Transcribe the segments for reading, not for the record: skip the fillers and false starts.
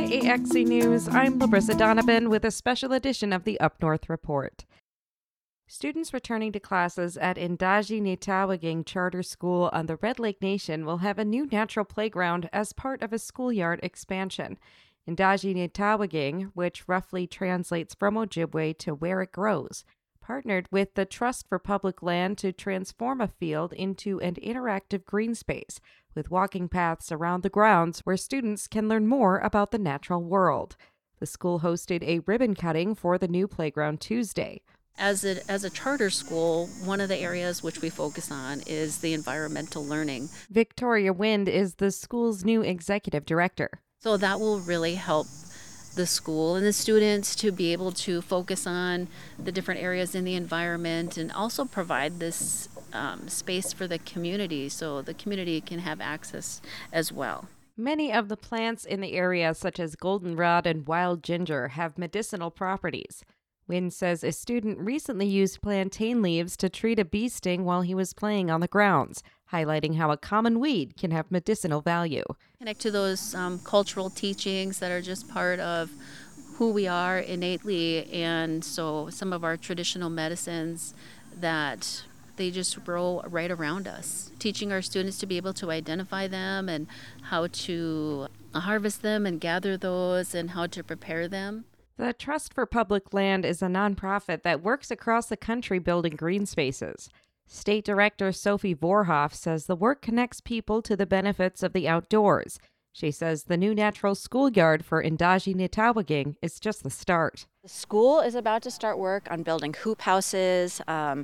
KAXE News, I'm Larissa Donovan with a special edition of the Up North Report. Students returning to classes at Indaji Nitawaging Charter School on the Red Lake Nation will have a new natural playground as part of a schoolyard expansion. Indaji Nitawaging, which roughly translates from Ojibwe to where it grows, partnered with the Trust for Public Land to transform a field into an interactive green space with walking paths around the grounds where students can learn more about the natural world. The school hosted a ribbon cutting for the new playground Tuesday. As a charter school, one of the areas which we focus on is the environmental learning. Victoria Wind is the school's new executive director. So that will really help the school and the students to be able to focus on the different areas in the environment and also provide this space for the community so the community can have access as well. Many of the plants in the area, such as goldenrod and wild ginger, have medicinal properties. Wynn says a student recently used plantain leaves to treat a bee sting while he was playing on the grounds, highlighting how a common weed can have medicinal value. Connect to those cultural teachings that are just part of who we are innately, and so some of our traditional medicines that they just grow right around us. Teaching our students to be able to identify them and how to harvest them and gather those and how to prepare them. The Trust for Public Land is a nonprofit that works across the country building green spaces. State Director Sophie Vorhoff says the work connects people to the benefits of the outdoors. She says the new natural schoolyard for Indaji Nitawaging is just the start. The school is about to start work on building hoop houses and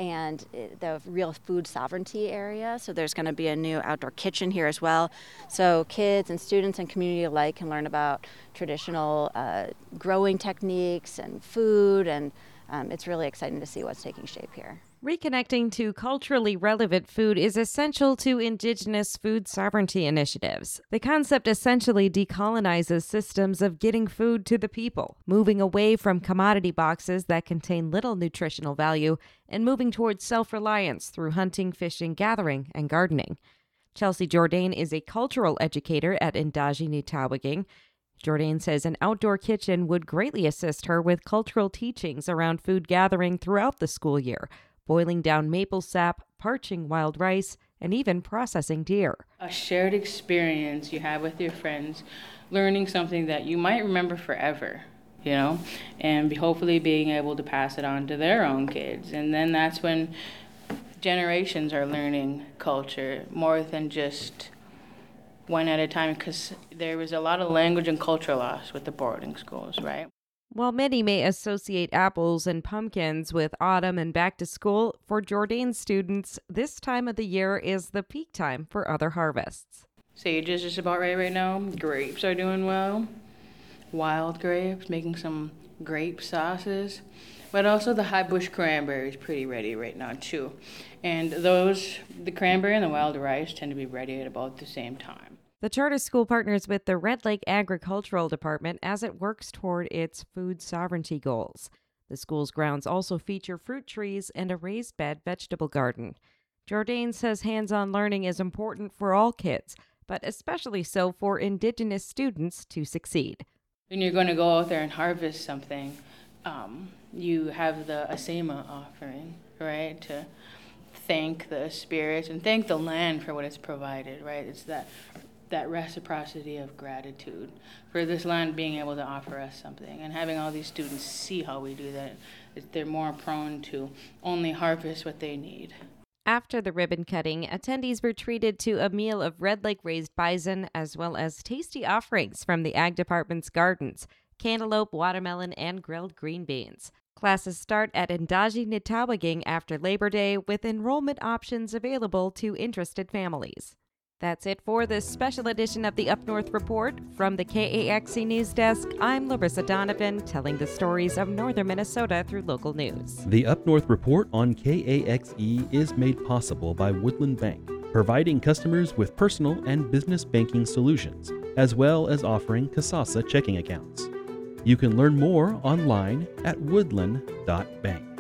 the real food sovereignty area. So there's going to be a new outdoor kitchen here as well. So kids and students and community alike can learn about traditional growing techniques and food, and it's really exciting to see what's taking shape here. Reconnecting to culturally relevant food is essential to Indigenous food sovereignty initiatives. The concept essentially decolonizes systems of getting food to the people, moving away from commodity boxes that contain little nutritional value and moving towards self-reliance through hunting, fishing, gathering, and gardening. Chelsea Jourdain is a cultural educator at Indaji Nitawaging. Jourdain says an outdoor kitchen would greatly assist her with cultural teachings around food gathering throughout the school year, boiling down maple sap, parching wild rice, and even processing deer. A shared experience you have with your friends, learning something that you might remember forever, and hopefully being able to pass it on to their own kids. And then that's when generations are learning culture more than just one at a time, because there was a lot of language and culture loss with the boarding schools, right? While many may associate apples and pumpkins with autumn and back to school, for Jourdain students, this time of the year is the peak time for other harvests. Sage is just about right now. Grapes are doing well. Wild grapes, making some grape sauces. But also the high bush cranberry is pretty ready right now too. And the cranberry and the wild rice tend to be ready at about the same time. The charter school partners with the Red Lake Agricultural Department as it works toward its food sovereignty goals. The school's grounds also feature fruit trees and a raised bed vegetable garden. Jourdain says hands-on learning is important for all kids, but especially so for Indigenous students to succeed. When you're going to go out there and harvest something, you have the Asema offering, right, to thank the spirits and thank the land for what it's provided, right? It's that reciprocity of gratitude for this land being able to offer us something, and having all these students see how we do that, they're more prone to only harvest what they need. After the ribbon cutting, attendees were treated to a meal of Red Lake raised bison as well as tasty offerings from the Ag Department's gardens, cantaloupe, watermelon, and grilled green beans. Classes start at Indaji Nitawaging after Labor Day, with enrollment options available to interested families. That's it for this special edition of the Up North Report. From the KAXE News Desk, I'm Larissa Donovan, telling the stories of northern Minnesota through local news. The Up North Report on KAXE is made possible by Woodland Bank, providing customers with personal and business banking solutions, as well as offering Kasasa checking accounts. You can learn more online at woodland.bank.